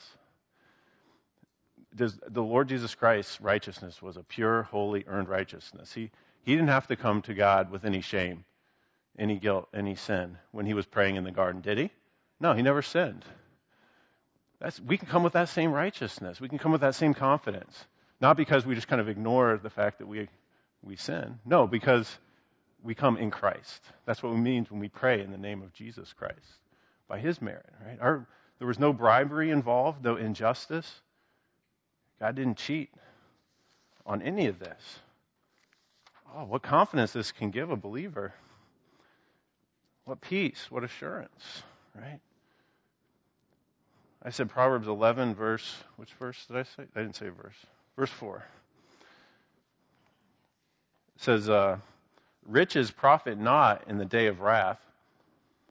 The Lord Jesus Christ's righteousness was a pure, holy, earned righteousness. He didn't have to come to God with any shame, any guilt, any sin when he was praying in the garden, did he? No, he never sinned. We can come with that same righteousness. We can come with that same confidence. Not because we just kind of ignore the fact that we sin. No, because we come in Christ. That's what it means when we pray in the name of Jesus Christ, by his merit, right? There was no bribery involved, no injustice. God didn't cheat on any of this. Oh, what confidence this can give a believer. What peace, what assurance, right? I said Proverbs 11, which verse did I say? I didn't say verse. Verse 4. It says, riches profit not in the day of wrath,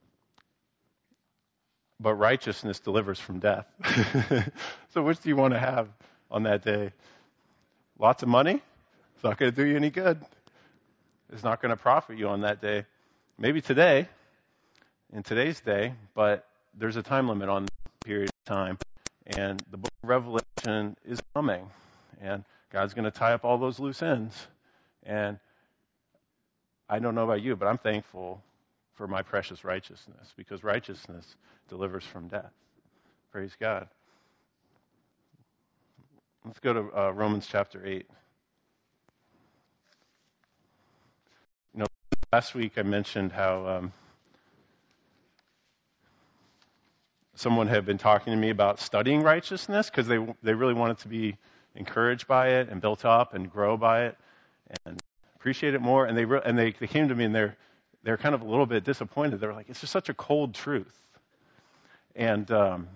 but righteousness delivers from death. So which do you want to have on that day? Lots of money? It's not going to do you any good. It's not going to profit you on that day. Maybe today, in today's day, but there's a time limit on that period of time. And the book of Revelation is coming. And God's going to tie up all those loose ends. And I don't know about you, but I'm thankful for my precious righteousness, because righteousness delivers from death. Praise God. Let's go to Romans chapter 8. You know, last week I mentioned how someone had been talking to me about studying righteousness because they really wanted to be encouraged by it and built up and grow by it and appreciate it more. And they came to me and they're kind of a little bit disappointed. They're like, it's just such a cold truth. And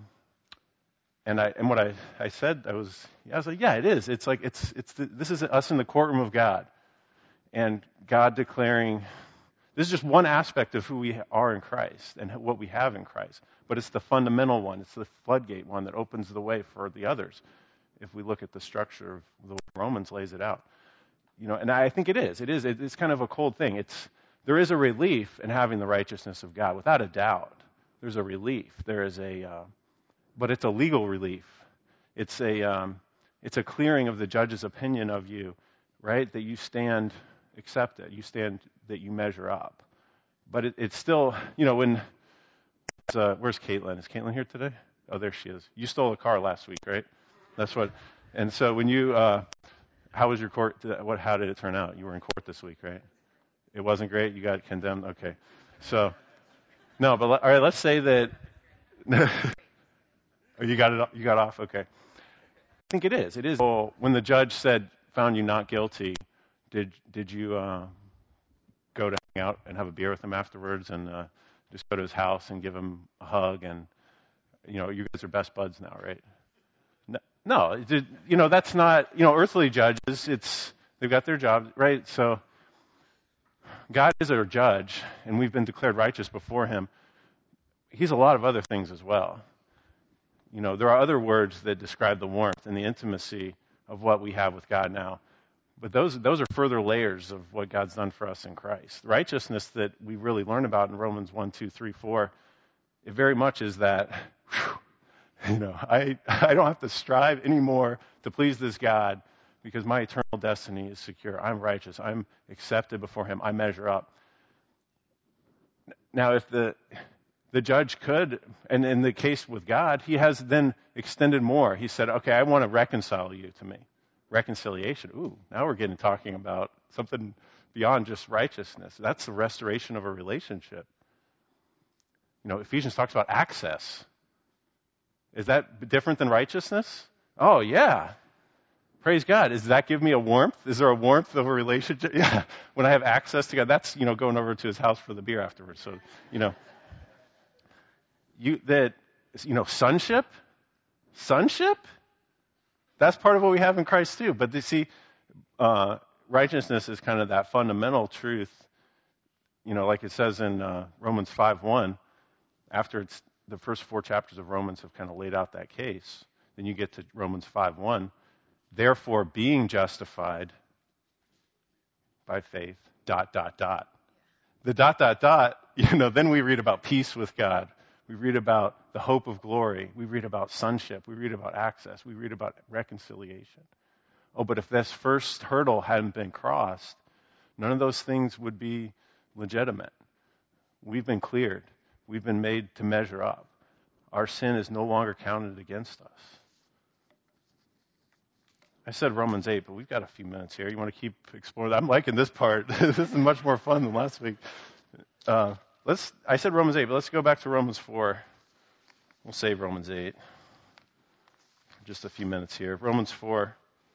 what I said, I was like, yeah, it is. It's like this is us in the courtroom of God, and God declaring this is just one aspect of who we are in Christ and what we have in Christ. But it's the fundamental one. It's the floodgate one that opens the way for the others. If we look at the structure of the way Romans lays it out, you know, and I think it is. It's kind of a cold thing. There is a relief in having the righteousness of God, without a doubt. There's a relief. There is but it's a legal relief. It's a clearing of the judge's opinion of you, right? That you stand accepted. You stand that you measure up. But it's still, you know, when where's Caitlin? Is Caitlin here today? Oh, there she is. You stole a car last week, right? That's what. And so when you, how was your court? How did it turn out? You were in court this week, right? It wasn't great. You got condemned. Okay. So no, but all right. Let's say that. Oh, you got it. You got off. Okay. I think it is. It is. Well, when the judge found you not guilty, did you go to hang out and have a beer with him afterwards and just go to his house and give him a hug? And you know, you guys are best buds now, right? No. You know, that's not. You know, earthly judges. They've got their job, right? So God is our judge, and we've been declared righteous before Him. He's a lot of other things as well. You know, there are other words that describe the warmth and the intimacy of what we have with God now. But those are further layers of what God's done for us in Christ. The righteousness that we really learn about in Romans 1, 2, 3, 4, it very much is that, you know, I don't have to strive anymore to please this God because my eternal destiny is secure. I'm righteous. I'm accepted before Him. I measure up. Now, if the judge could, and in the case with God, He has then extended more. He said, okay, I want to reconcile you to me. Reconciliation. Ooh, now we're talking about something beyond just righteousness. That's the restoration of a relationship. You know, Ephesians talks about access. Is that different than righteousness? Oh, yeah. Praise God. Does that give me a warmth? Is there a warmth of a relationship? Yeah. When I have access to God, that's, you know, going over to His house for the beer afterwards. So, you know. Sonship, that's part of what we have in Christ too. But you see, righteousness is kind of that fundamental truth, you know, like it says in Romans 5:1, after the first 4 chapters of Romans have kind of laid out that case, then you get to Romans 5:1, therefore being justified by faith, ... The ... you know, then we read about peace with God. We read about the hope of glory. We read about sonship. We read about access. We read about reconciliation. Oh, but if this first hurdle hadn't been crossed, none of those things would be legitimate. We've been cleared. We've been made to measure up. Our sin is no longer counted against us. I said Romans 8, but we've got a few minutes here. You want to keep exploring that? I'm liking this part. This is much more fun than last week. I said Romans 8, but let's go back to Romans 4. We'll save Romans 8. Just a few minutes here. Romans 4.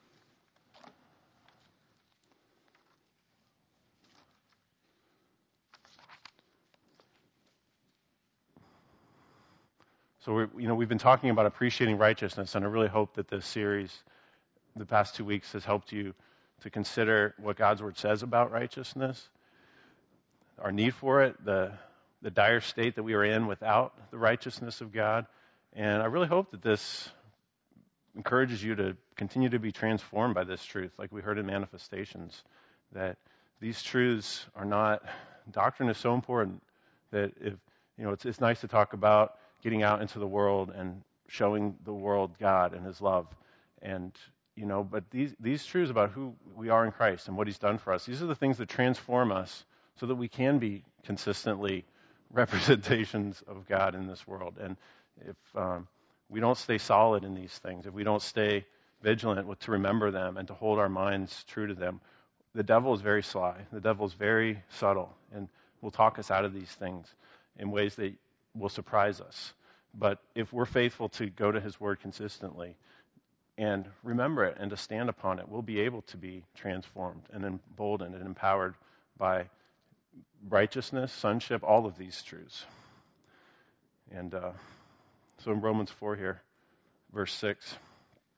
So we've been talking about appreciating righteousness, and I really hope that this series, the past 2 weeks, has helped you to consider what God's Word says about righteousness, our need for it, the the dire state that we are in without the righteousness of God. And I really hope that this encourages you to continue to be transformed by this truth, like we heard in Manifestations, that these truths are not, doctrine is so important that if, it's nice to talk about getting out into the world and showing the world God and his love. And, but these truths about who we are in Christ and what he's done for us, these are the things that transform us so that we can be consistently representations of God in this world. And if we don't stay solid in these things, if we don't stay vigilant to remember them and to hold our minds true to them, the devil is very sly. The devil is very subtle and will talk us out of these things in ways that will surprise us. But if we're faithful to go to his word consistently and remember it and to stand upon it, we'll be able to be transformed and emboldened and empowered by righteousness, sonship, all of these truths. And so in Romans 4 here, verse 6, it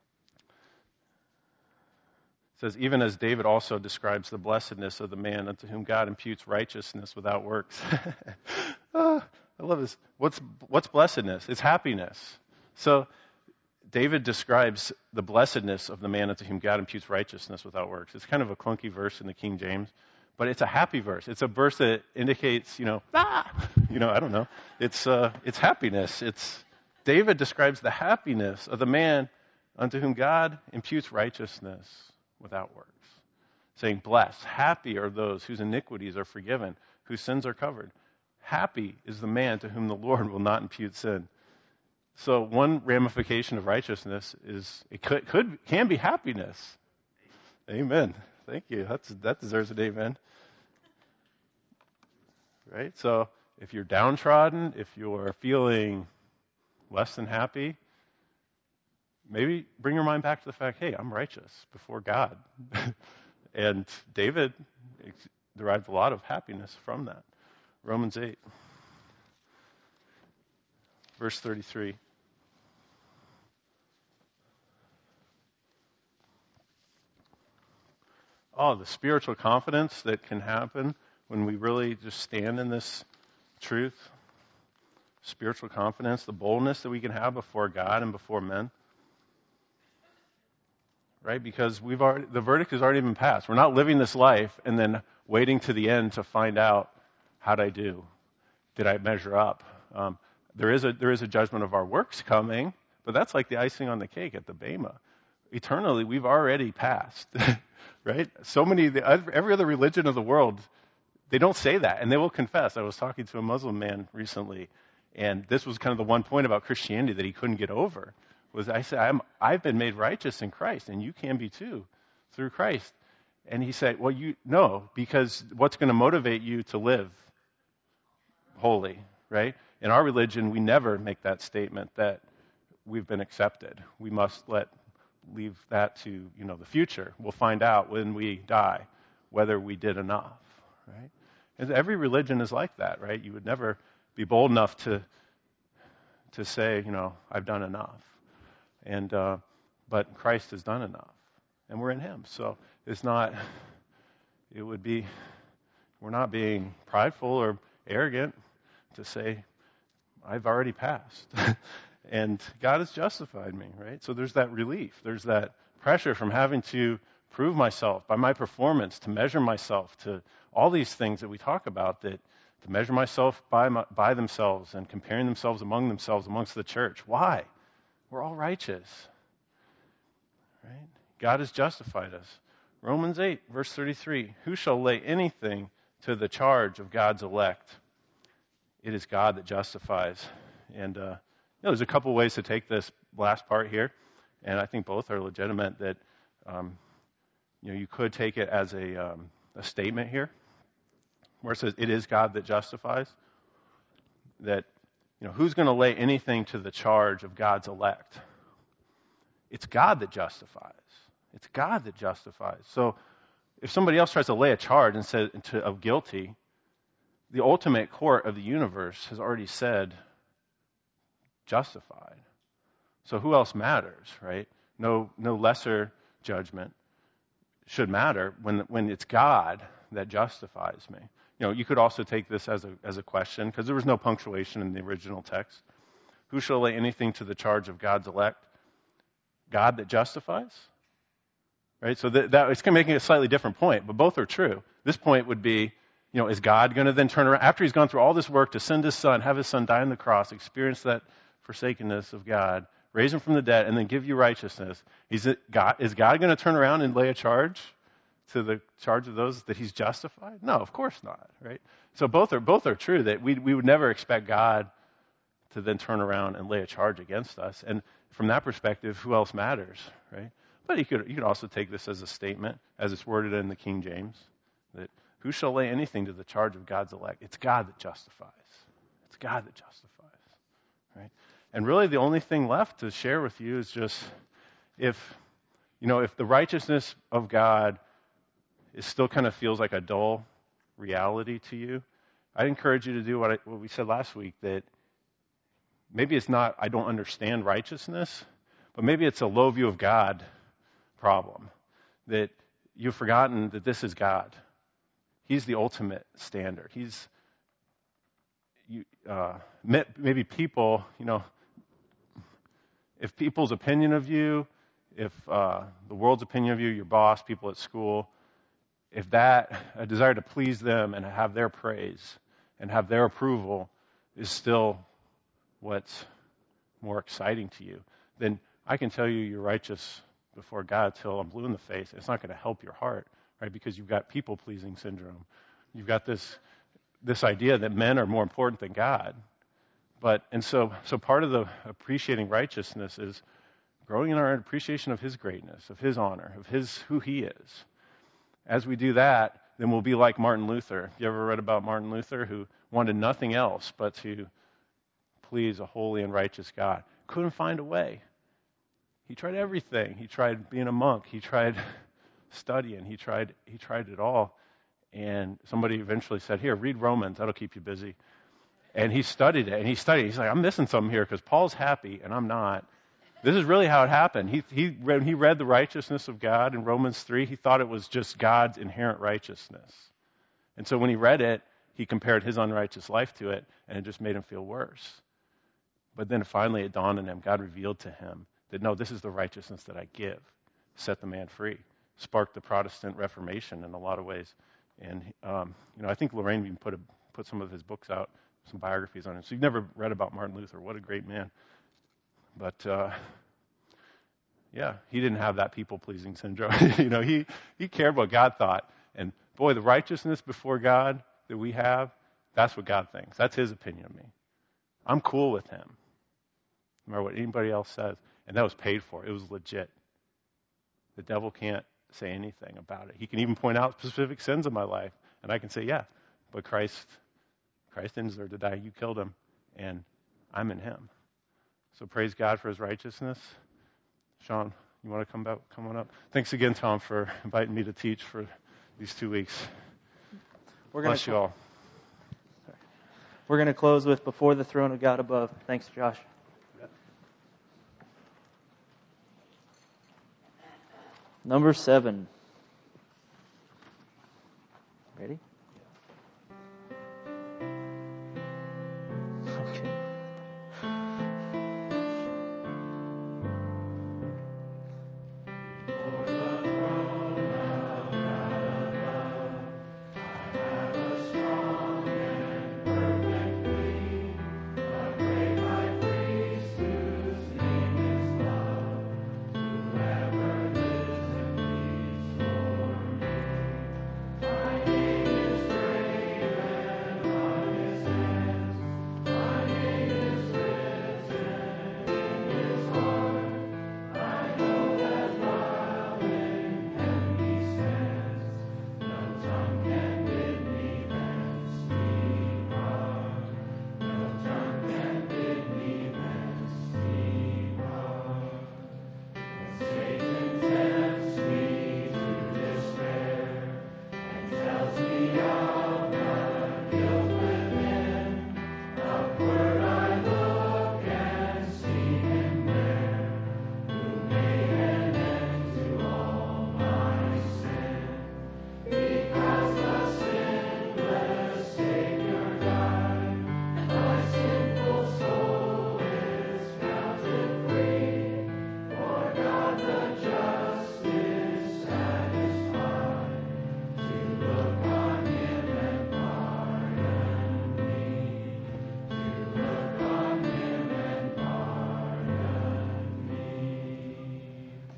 says, even as David also describes the blessedness of the man unto whom God imputes righteousness without works. I love this. What's blessedness? It's happiness. So David describes the blessedness of the man unto whom God imputes righteousness without works. It's kind of a clunky verse in the King James, but it's a happy verse. It's a verse that indicates, I don't know. It's happiness. David describes the happiness of the man unto whom God imputes righteousness without works, saying, blessed, happy are those whose iniquities are forgiven, whose sins are covered. Happy is the man to whom the Lord will not impute sin. So one ramification of righteousness is it can be happiness. Amen. Thank you. That deserves an amen. Right? So if you're downtrodden, if you're feeling less than happy, maybe bring your mind back to the fact, hey, I'm righteous before God. And David derived a lot of happiness from that. Romans 8, verse 33. Oh, the spiritual confidence that can happen when we really just stand in this truth. Spiritual confidence, the boldness that we can have before God and before men. Right? Because the verdict has already been passed. We're not living this life and then waiting to the end to find out, how'd I do? Did I measure up? There is a judgment of our works coming, but that's like the icing on the cake at the Bema. Eternally, we've already passed. Right? Every other religion of the world, they don't say that, and they will confess. I was talking to a Muslim man recently, and this was kind of the one point about Christianity that he couldn't get over. I said, I've been made righteous in Christ, and you can be too, through Christ. And he said, well, no, because what's going to motivate you to live holy, right? In our religion, we never make that statement that we've been accepted. We must leave that to, the future. We'll find out when we die whether we did enough, right? And every religion is like that, right? You would never be bold enough to say, I've done enough. And but Christ has done enough, and we're in him. So we're not being prideful or arrogant to say, I've already passed. And God has justified me, right? So there's that relief. There's that pressure from having to prove myself by my performance, to measure myself, to all these things that we talk about, that to measure myself by themselves and comparing themselves amongst the church. Why? We're all righteous, right? God has justified us. Romans 8, verse 33, who shall lay anything to the charge of God's elect? It is God that justifies. And there's a couple ways to take this last part here, and I think both are legitimate. That you could take it as a statement here, where it says it is God that justifies. That who's going to lay anything to the charge of God's elect? It's God that justifies. It's God that justifies. So if somebody else tries to lay a charge and says of guilty, the ultimate court of the universe has already said justified. So who else matters, right? No lesser judgment should matter when it's God that justifies me. You could also take this as a question, because there was no punctuation in the original text. Who shall lay anything to the charge of God's elect? God that justifies? Right? So that it's making a slightly different point, but both are true. This point would be, is God going to then turn around, after he's gone through all this work to send his son, have his son die on the cross, experience that forsakenness of God, raise him from the dead, and then give you righteousness? Is God going to turn around and lay a charge to the charge of those that he's justified? No, of course not, right? So both are true, that we would never expect God to then turn around and lay a charge against us. And from that perspective, who else matters, right? But you could also take this as a statement, as it's worded in the King James, that who shall lay anything to the charge of God's elect? It's God that justifies. It's God that justifies, right? And really the only thing left to share with you is just if the righteousness of God still kind of feels like a dull reality to you, I'd encourage you to do what we said last week, that maybe it's not, I don't understand righteousness, but maybe it's a low view of God problem, that you've forgotten that this is God. He's the ultimate standard. Maybe people, if people's opinion of you, if the world's opinion of you, your boss, people at school, if that a desire to please them and have their praise and have their approval is still what's more exciting to you, then I can tell you you're righteous before God till I'm blue in the face. It's not going to help your heart, right? Because you've got people-pleasing syndrome. You've got this idea that men are more important than God. So part of the appreciating righteousness is growing in our appreciation of his greatness, of his honor, of who he is. As we do that, then we'll be like Martin Luther. You ever read about Martin Luther, who wanted nothing else but to please a holy and righteous God? Couldn't find a way. He tried everything. He tried being a monk. He tried studying. He tried it all. And somebody eventually said, here, read Romans. That'll keep you busy. And he studied it. He's like, I'm missing something here because Paul's happy and I'm not. This is really how it happened. He read the righteousness of God in Romans 3. He thought it was just God's inherent righteousness. And so when he read it, he compared his unrighteous life to it, and it just made him feel worse. But then finally it dawned on him. God revealed to him that, no, this is the righteousness that I give. Set the man free. Sparked the Protestant Reformation in a lot of ways. And, I think Lorraine even put some of his books out, some biographies on him. So you've never read about Martin Luther. What a great man. But, he didn't have that people-pleasing syndrome. He cared what God thought. And, boy, the righteousness before God that we have, that's what God thinks. That's his opinion of me. I'm cool with him. No matter what anybody else says. And that was paid for. It was legit. The devil can't say anything about it. He can even point out specific sins in my life. And I can say, yeah, but Christ didn't deserve to die. You killed him. And I'm in him. So praise God for his righteousness. Sean, you want to come on up? Thanks again, Tom, for inviting me to teach for these 2 weeks. Bless you all. We're going to close with Before the Throne of God Above. Thanks, Josh. Number 7. Ready? Okay.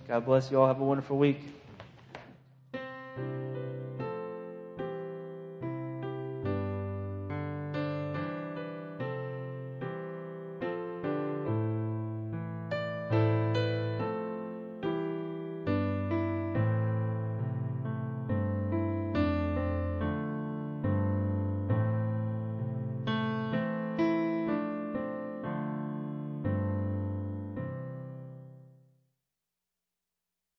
God bless you all. Have a wonderful week.